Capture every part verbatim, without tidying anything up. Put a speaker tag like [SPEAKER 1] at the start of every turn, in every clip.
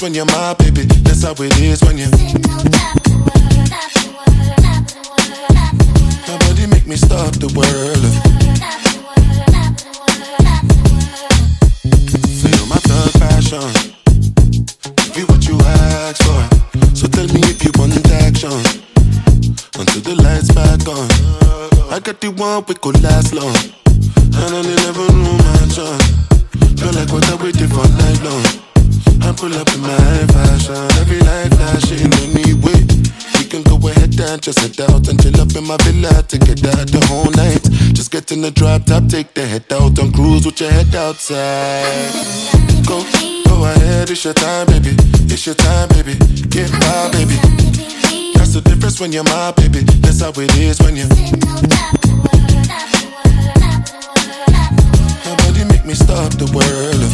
[SPEAKER 1] when you're my baby. That's how it is when you. Nobody make me stop the world. Feel my thug passion. Give you what you ask for. So tell me if you want action. Until the lights back on. I got the one we could last long. And I never knew my chance. Feel like what I waited for night long. I pull up in my fashion. Every light flashing anyway. We can go ahead and just head out and chill up in my villa to get out the whole night. Just get in the drop top, take the head out and cruise with your head outside. Go, go ahead, it's your time, baby. It's your time, baby. Get by, baby. That's the difference when you're my baby. That's how it is when you. Nobody make me stop the world.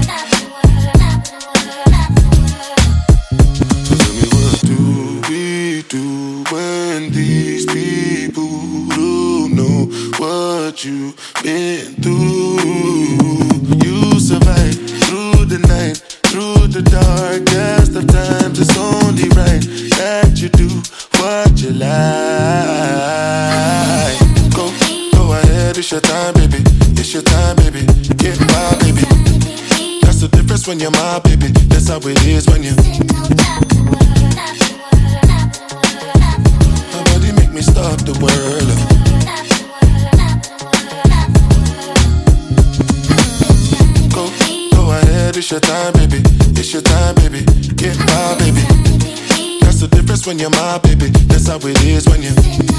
[SPEAKER 1] So tell me, what do we do when these people don't know what you've been through? You survive through the night, through the darkest of times. It's only right that you do what you like. Go, go ahead, it's your time, baby. It's your time, baby. Get by, baby. That's the difference when you're my baby. That's how it is when you. Nobody make me stop the world. Go, go ahead, it's your time, baby. It's your time, baby. Get by, baby. That's the difference when you're my baby. That's how it is when you.